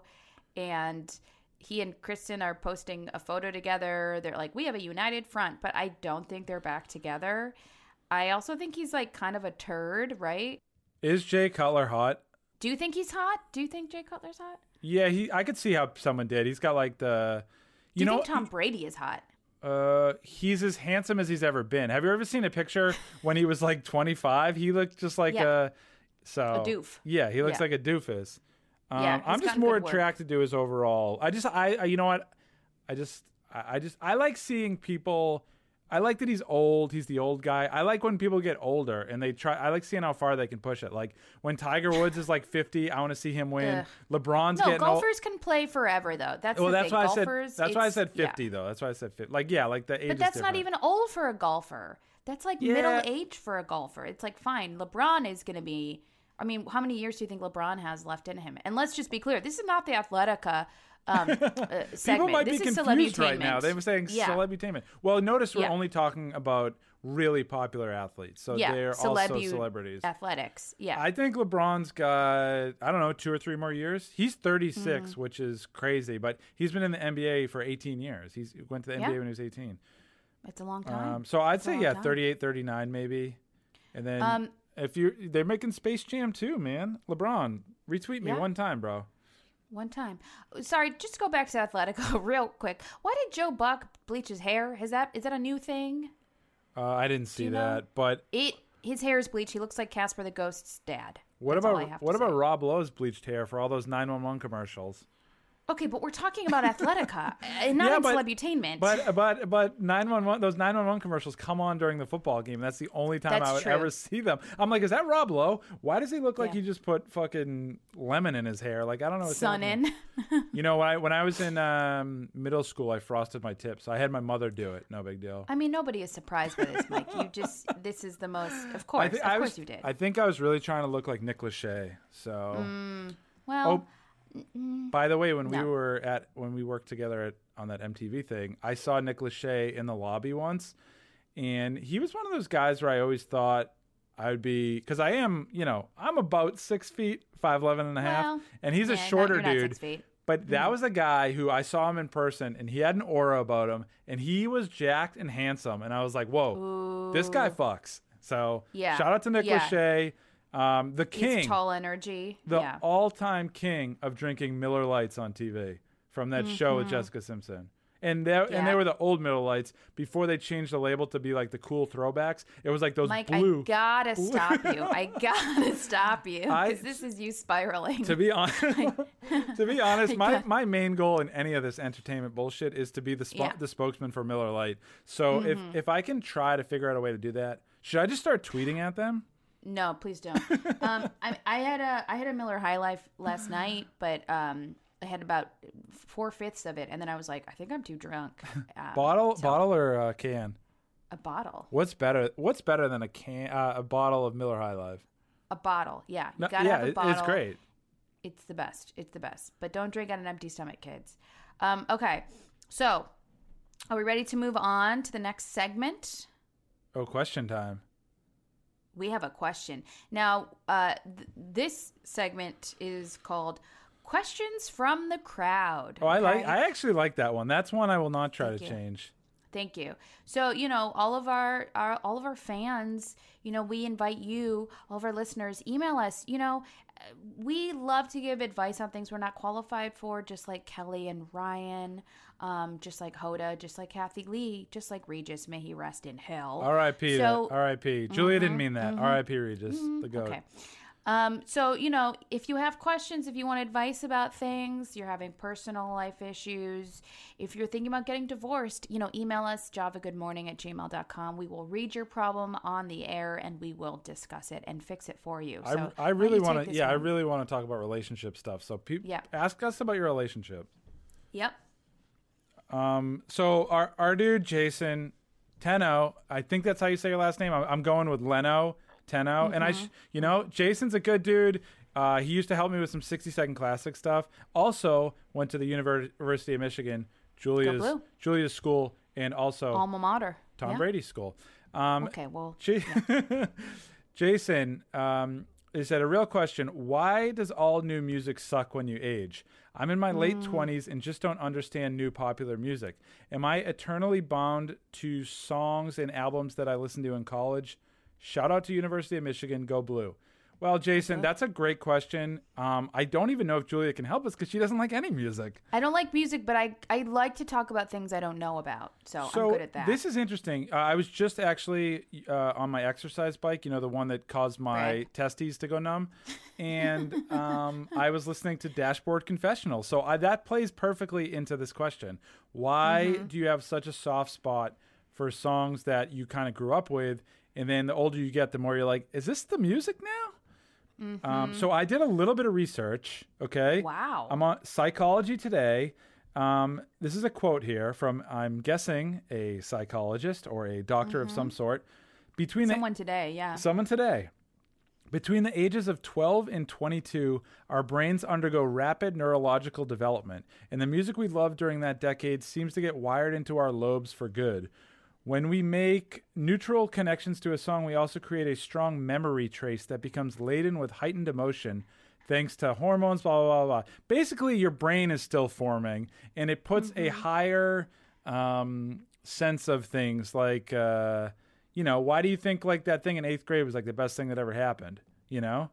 and he and Kristen are posting a photo together. They're like, we have a united front, but I don't think they're back together. I also think he's like kind of a turd, right? Is Jay Cutler hot? Do you think he's hot? Do you think Jay Cutler's hot? Yeah, he. I could see how someone did. He's got like the, Do you, you, know, think Tom Brady is hot? uh, he's as handsome as he's ever been. Have you ever seen a picture when he was like twenty-five? He looked just like Yeah. a, so A doof. Yeah, he looks Yeah. like a doofus. Um, Yeah, I'm he's just gotten more good work. attracted to his overall. I just, I, I, you know what? I just, I, I just, I like seeing people I like that he's old. He's the old guy. I like when people get older and they try. I like seeing how far they can push it. Like when Tiger Woods is like fifty, I want to see him win. Ugh. LeBron's No, getting golfers can play forever though. That's old. Well, the that's thing. why I Golfers, said. That's why I it's- said fifty yeah. though. That's why I said fifty. Like yeah, like the age. But that's is not different. even old for a golfer. That's like Yeah. middle age for a golfer. It's like fine. LeBron is going to be. I mean, how many years do you think LeBron has left in him? And let's just be clear: this is not the Athletica um, uh, segment. People might this be is confused right now. celebutainment. They were saying yeah. celebutainment. Well, notice we're Yeah. only talking about really popular athletes, so Yeah, they're also celebu- celebrities. athletics. Yeah, I think LeBron's got, I don't know, two or three more years. He's thirty-six, Mm-hmm. which is crazy, but he's been in the N B A for eighteen years. He's he went to the Yeah. N B A when he was eighteen. it's a long time. Um, so I'd It's a say, long yeah, time. thirty-eight, thirty-nine maybe. And then Um, if you they're making Space Jam too, man. LeBron, retweet me Yeah. one time, bro. One time. Sorry, just to go back to Athletica real quick. Why did Joe Buck bleach his hair? Is that is that a new thing? Uh, I didn't see you know? that, but It his hair is bleached. He looks like Casper the Ghost's dad. what That's all I about have to what about say. Rob Lowe's bleached hair for all those nine one one commercials? Okay, but we're talking about Athletica and not Yeah, in but- celebutainment. But but but nine one one those nine one one commercials come on during the football game. That's the only time That's I would true. ever see them. I'm like, is that Rob Lowe? Why does he look like Yeah. he just put fucking lemon in his hair? Like I don't know what's Sun happening. in. You know, when I when I was in um, middle school, I frosted my tips. I had my mother do it. No big deal. I mean, nobody is surprised by this, Mike. You just this is the most. Of course, I thi- of I course was, you did. I think I was really trying to look like Nick Lachey. So. well, Oh, by the way, when we No. were at when we worked together at, on that M T V thing, I saw Nick Lachey in the lobby once, and he was one of those guys where I always thought I would be, because I am, you know, I'm about six feet, five eleven and a half, Well, and he's yeah, a not- shorter you're not dude. six feet. But that was a guy who I saw him in person, and he had an aura about him, and he was jacked and handsome, and I was like, whoa, this guy fucks. So Yeah. shout out to Nick Yeah. Lachey, um, the king He's tall energy. the yeah. all-time king of drinking Miller Lights on T V from that show with Jessica Simpson. And they and they Mm-hmm. Yeah. were the old Miller Lights before they changed the label to be like the cool throwbacks. It was like those Mike, blue. I gotta stop you. I gotta stop you I- because this is you spiraling. to be honest, to be honest, my, got- my main goal in any of this entertainment bullshit is to be the spo- Yeah. Mm-hmm. the spokesman for Miller Lite. So if if I can try to figure out a way to do that, should I just start tweeting at them? No, please don't. um, I, I had a I had a Miller High Life last night, but um, I had about four fifths of it, and then I was like, I think I'm too drunk. Um, Bottle, so- bottle or uh, can? a bottle, What's better? What's better than a can? Uh, a bottle of Miller High Life? a bottle. Yeah, you No, gotta yeah, have a it- bottle. it's great. It's the best. It's the best. But don't drink on an empty stomach, kids. Um, okay, so are we ready to move on to the next segment? Oh, question time. We have a question. Now, uh, th- this segment is called Questions from the Crowd. Oh, I like. okay? I actually like that one. That's one I will not try Thank to you. change. Thank you. So, you know, all of our, our all of our fans, you know, we invite you, all of our listeners, email us. You know, we love to give advice on things we're not qualified for, just like Kelly and Ryan, um, just like Hoda, just like Kathy Lee, just like Regis, may he rest in hell. R I P. So- R I P. Julia didn't mean that. R I P. Regis, the goat. Okay. Um, so, you know, if you have questions, if you want advice about things, you're having personal life issues, if you're thinking about getting divorced, you know, email us, javagoodmorning at gmail dot com. We will read your problem on the air and we will discuss it and fix it for you. So I, I really want want to. Yeah, I really want to talk about relationship stuff. So, people, Yeah. ask us about your relationship. Yep. Um. So our our dude Jason Teno, I think that's how you say your last name. I'm, I'm going with Leno Teno, and I, Mm-hmm. sh- you know, Jason's a good dude. Uh, he used to help me with some sixty second classic stuff. Also went to the University of Michigan, Julia's Blue. Julia's school, and also Alma mater. Tom Yeah. Brady's school. Um, Okay, well, J- Jason, um, is that a real question? Why does all new music suck when you age? I'm in my late twenties and just don't understand new popular music. Am I eternally bound to songs and albums that I listened to in college? Shout out to University of Michigan, go Blue. Well, Jason, that's a great question. Um, I don't even know if Julia can help us because she doesn't like any music. I don't like music, but I, I like to talk about things I don't know about. So, So I'm good at that. this is interesting. Uh, I was just actually uh, on my exercise bike, you know, the one that caused my Right. testes to go numb, and um, I was listening to Dashboard Confessional. So I, that plays perfectly into this question. Why Mm-hmm. do you have such a soft spot for songs that you kind of grew up with. And then the older you get, the more you're like, is this the music now? Mm-hmm. Um, so I did a little bit of research. Okay. Wow. I'm on Psychology Today. Um, this is a quote here from, I'm guessing, a psychologist or a doctor mm-hmm. of some sort. Between Someone the, today, yeah. Someone today. Between the ages of twelve and twenty-two, our brains undergo rapid neurological development, and the music we loved during that decade seems to get wired into our lobes for good. When we make neutral connections to a song, we also create a strong memory trace that becomes laden with heightened emotion, thanks to hormones, blah, blah, blah, blah. Basically, your brain is still forming, and it puts mm-hmm. a higher um, sense of things like... Uh, You know, why do you think like that thing in eighth grade was like the best thing that ever happened? You know?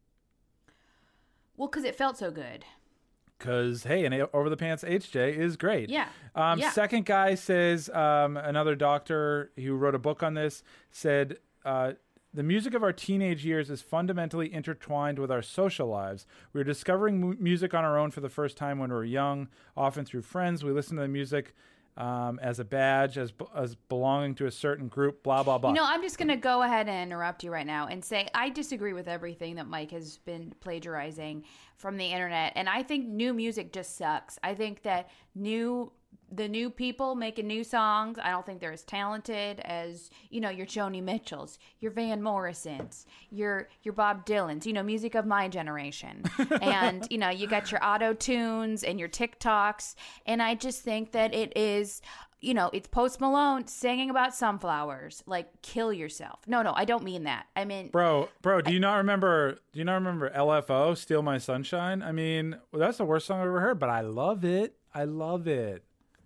Well, because it felt so good. Because, hey, an Over the Pants H J is great. Yeah. Um, yeah. Second guy says, um, another doctor who wrote a book on this said, uh, the music of our teenage years is fundamentally intertwined with our social lives. We're discovering mu- music on our own for the first time when we're young, often through friends. We listen to the music Um, as a badge, as as belonging to a certain group, blah, blah, blah. You know, I'm just going to go ahead and interrupt you right now and say I disagree with everything that Mike has been plagiarizing from the internet. And I think new music just sucks. I think that new the new people making new songs, I don't think they're as talented as, you know, your Joni Mitchells, your Van Morrisons, your your Bob Dylans, you know, music of my generation. And, you know, you got your auto-tunes and your TikToks. And I just think that it is, you know, it's Post Malone singing about sunflowers. Like, kill yourself. No, no, I don't mean that. I mean... Bro, bro, do you not remember, do you not remember L F O, Steal My Sunshine? I mean, well, that's the worst song I've ever heard, but I love it. I love it.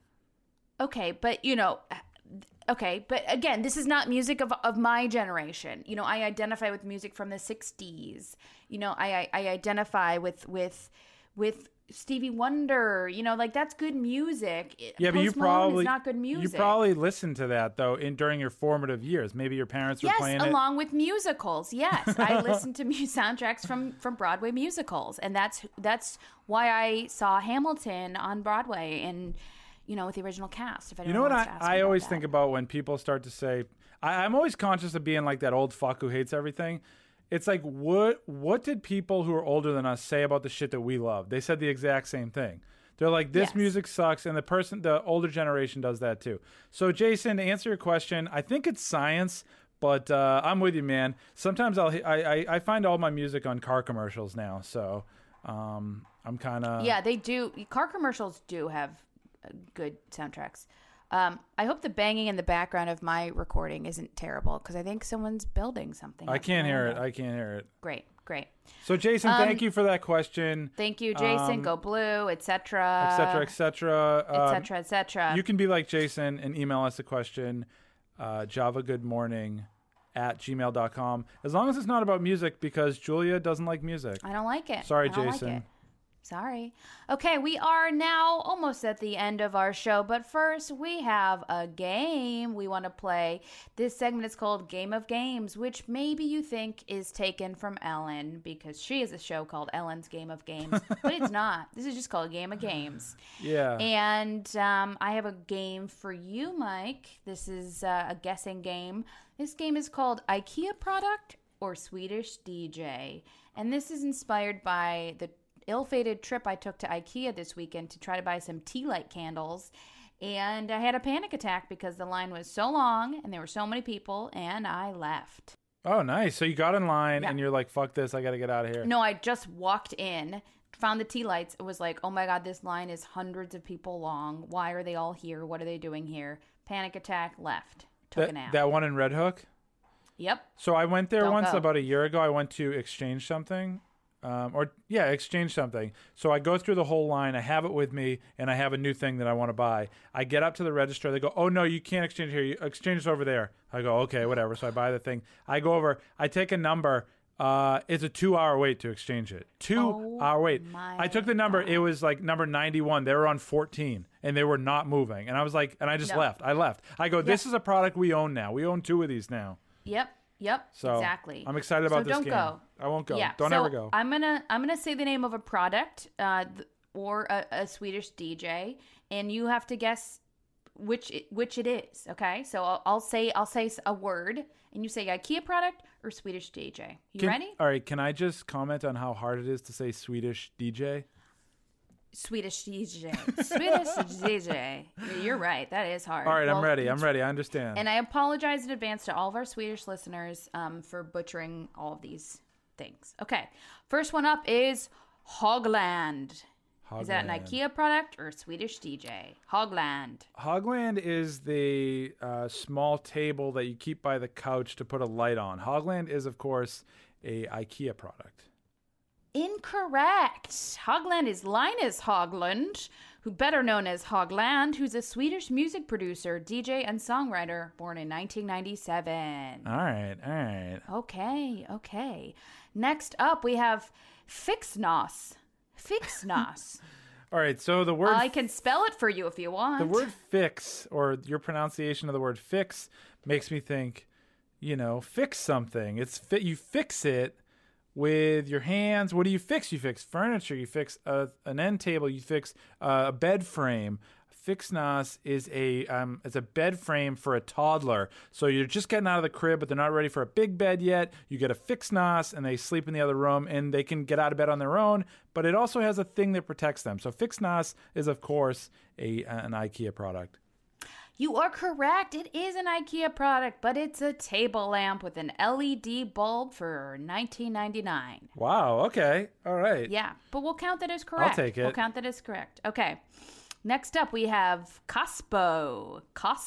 Okay, but, you know, okay, but again, this is not music of, of my generation. You know, I identify with music from the sixties. You know, I I, I identify with with with Stevie Wonder. You know, like, that's good music. Yeah, Post but you Malone probably is not good music. You probably listened to that though in during your formative years. Maybe your parents were yes, playing it. Yes, along with musicals. Yes, I listened to mu- soundtracks from from Broadway musicals, and that's that's why I saw Hamilton on Broadway and. You know, with the original cast. If you know what I, I always that. think about when people start to say, I, I'm always conscious of being like that old fuck who hates everything. It's like, what what did people who are older than us say about the shit that we love? They said the exact same thing. They're like, this yes. music sucks, and the person, the older generation does that too. So, Jason, to answer your question, I think it's science, but uh, I'm with you, man. Sometimes I'll I, I, I find all my music on car commercials now, so um, I'm kind of... Yeah, they do. Car commercials do have good soundtracks. Um, I hope the banging in the background of my recording isn't terrible because I think someone's building something. I can't hear it. I can't hear it. Great, great. So, Jason, um, thank you for that question. Thank you, Jason. Um, Go Blue, et cetera, et cetera, et cetera, et cetera, et cetera. You can be like Jason and email us a question, uh, javagoodmorning at gmail dot com, as long as it's not about music, because Julia doesn't like music. I don't like it. Sorry, I don't Jason. Like it. Sorry. Okay, we are now almost at the end of our show, but first we have a game we want to play. This segment is called Game of Games, which maybe you think is taken from Ellen because she has a show called Ellen's Game of Games, but it's not. This is just called Game of Games. Yeah. And um, I have a game for you, Mike. This is uh, a guessing game. This game is called IKEA Product or Swedish D J, and this is inspired by the ill-fated trip I took to IKEA this weekend to try to buy some tea light candles, and I had a panic attack because the line was so long and there were so many people, and I left. Oh, nice. So you got in line yeah. and you're like, fuck this, I gotta get out of here. No, I just walked in, found the tea lights. It was like, oh my god, this line is hundreds of people long. Why are they all here? What are they doing here? Panic attack, left. Took that, a nap. That one in Red Hook? Yep. So I went there Don't once go. about a year ago. I went to exchange something. Um, or, yeah, exchange something. So I go through the whole line. I have it with me, and I have a new thing that I want to buy. I get up to the register. They go, oh, no, you can't exchange here. You exchange it over there. I go, okay, whatever. So I buy the thing. I go over. I take a number. Uh, it's a two-hour wait to exchange it. Two-hour oh wait. I took the number. God. It was like number ninety-one. They were on fourteen, and they were not moving. And I was like, and I just no. left. I left. I go, this yeah. is a product we own now. We own two of these now. Yep. Yep, so exactly. I'm excited about so this don't game. Go. I won't go. Yeah. Don't so ever go. I'm gonna I'm gonna say the name of a product, uh, th- or a, a Swedish D J, and you have to guess which it, which it is. Okay, so I'll, I'll say I'll say a word, and you say IKEA product or Swedish D J. You Can, ready? All right. Can I just comment on how hard it is to say Swedish D J? Swedish D J. Swedish D J. You're right. That is hard. All right. Well, I'm ready. I'm ready. I understand. And I apologize in advance to all of our Swedish listeners um, for butchering all of these things. Okay. First one up is Hogland. Is that an Hogland. IKEA product or a Swedish D J? Hogland. Hogland is the uh, small table that you keep by the couch to put a light on. Hogland is, of course, a IKEA product. Incorrect. Hogland is Linus Hogland, who better known as Hogland, who's a Swedish music producer, D J, and songwriter, born in nineteen ninety-seven. All right. All right. Okay, okay. Next up, we have Fixnos. Fixnos. All right. So the word I can spell it for you if you want. the word fix, or your pronunciation of the word fix, makes me think, you know, fix something. It's fit. You fix it with your hands. What do you fix? You fix furniture. You fix a, an end table. You fix uh, a bed frame. Fixnos is a um, it's a bed frame for a toddler. So you're just getting out of the crib, but they're not ready for a big bed yet. You get a Fixnos, and they sleep in the other room, and they can get out of bed on their own. But it also has a thing that protects them. So Fixnos is, of course, a an IKEA product. You are correct. It is an IKEA product, but it's a table lamp with an L E D bulb for nineteen ninety-nine. Wow. Okay. All right. Yeah, but we'll count that as correct. take it. We'll count that as correct. Okay. Next up, we have Cospo.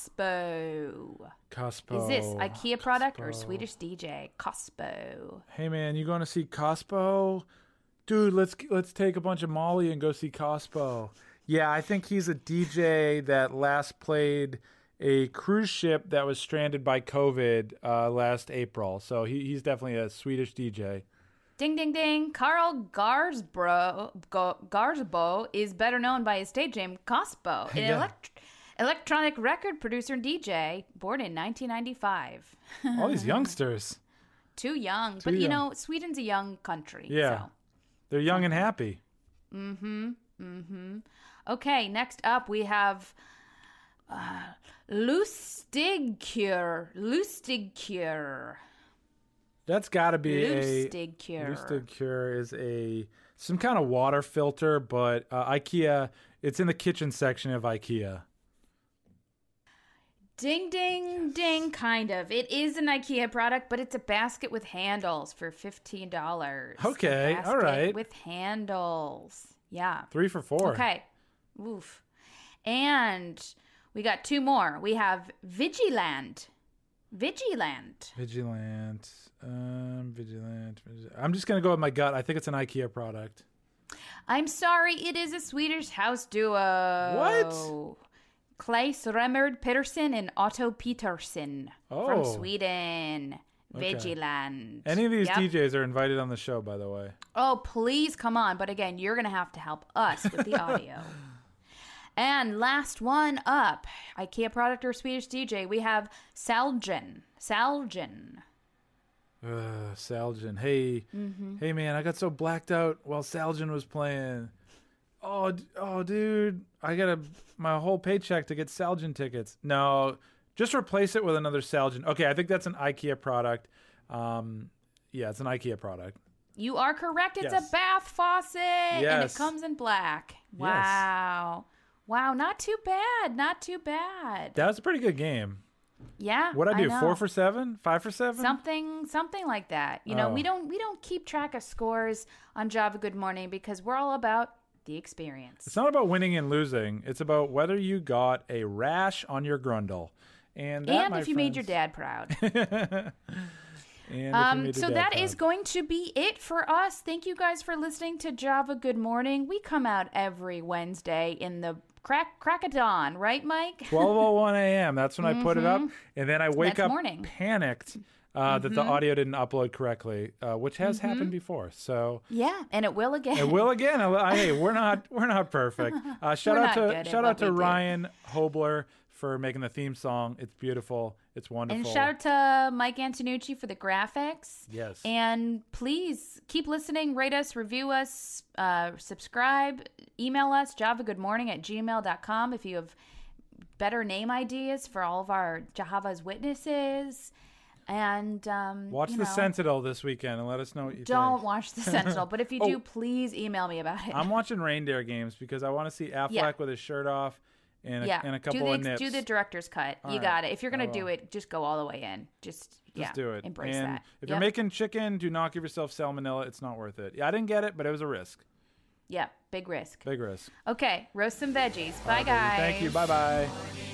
Cospo. Cospo. Is this IKEA product or Cospo. Swedish D J? Cospo. Hey man, you going to see Cospo? Dude, let's let's take a bunch of Molly and go see Cospo. Yeah, I think he's a D J that last played a cruise ship that was stranded by COVID uh, last April. So he, he's definitely a Swedish D J. Ding, ding, ding. Carl Garsbro, Go, Garsbo is better known by his stage name, Cospo, an Yeah. elect- electronic record producer and D J, born in nineteen ninety-five. All these youngsters. Too young. Too but, you young. know, Sweden's a young country. Yeah. So. They're young and happy. Okay, next up we have uh, Lustigcure. Lustigcure. That's got to be a Lustigcure. Lustigcure is a some kind of water filter, but uh, IKEA. It's in the kitchen section of IKEA. Ding, ding, ding, kind of. It is an IKEA product, but it's a basket with handles for fifteen dollars. Okay, A basket all right. with handles. Yeah. Three for four. Okay. Oof. And we got two more. We have Vigilant. Vigilant. Vigilant. Um, Vigilant. Vigi- I'm just going to go with my gut. I think it's an IKEA product. I'm sorry, it is a Swedish house duo. What? Claes Remerd Peterson and Otto Peterson from Oh. Sweden. Okay. Vigilant. Any of these Yep. D Js are invited on the show, by the way. Oh, please come on. But again, you're going to have to help us with the audio. And last one up, IKEA product or Swedish D J, we have Salgen. Salgen. Ugh, Salgen. Hey, Mm-hmm. hey, man, I got so blacked out while Salgen was playing. Oh, d- oh, dude, I got a my whole paycheck to get Salgen tickets. No, just replace it with another Salgen. Okay, I think that's an IKEA product. Um, yeah, it's an IKEA product. You are correct. It's Yes. a bath faucet. And it Yes. comes in black. Wow. Wow, not too bad. Not too bad. That was a pretty good game. Yeah. What'd I do? know. Four for seven? Five for seven? something something like that. You know, Oh. we don't we don't keep track of scores on Java Good Morning because we're all about the experience. It's not about winning and losing. It's about whether you got a rash on your grundle. And, that, And my if you made your friends- dad proud. and if you Um, made your so dad that proud. is going to be it for us. Thank you guys for listening to Java Good Morning. We come out every Wednesday in the crack crack of dawn, right, Mike? twelve oh one a.m. That's when I put it up. And then I wake That's up morning. panicked uh, that the audio didn't upload correctly, uh, which has happened before. So Yeah, and it will again. it will again. I, I- hey, we're not we're not perfect. Uh, shout We're out not to good at shout what out to we do. Ryan Hobler for making the theme song. It's beautiful. It's wonderful. And shout out to Mike Antonucci for the graphics. Yes. And please keep listening, rate us, review us, uh, subscribe, email us, javagoodmorning at gmail dot com if you have better name ideas for all of our Jehovah's Witnesses. And um, watch you the know, Sentinel this weekend and let us know what you don't think. watch the Sentinel, but if you Oh. do, please email me about it. I'm watching Reindeer Games because I want to see Affleck Yeah. with his shirt off and a, yeah, and a couple do the, of nips. do the director's cut. All you right. got it. If you're gonna I do will. it, just go all the way in. Just yeah, Just do it. Embrace and that. If Yep. you're making chicken, do not give yourself salmonella. It's not worth it. Yeah, I didn't get it, but it was a risk. Yeah, big risk. Big risk. Okay, roast some veggies. Bye, All right, baby. guys. Thank you. Bye bye.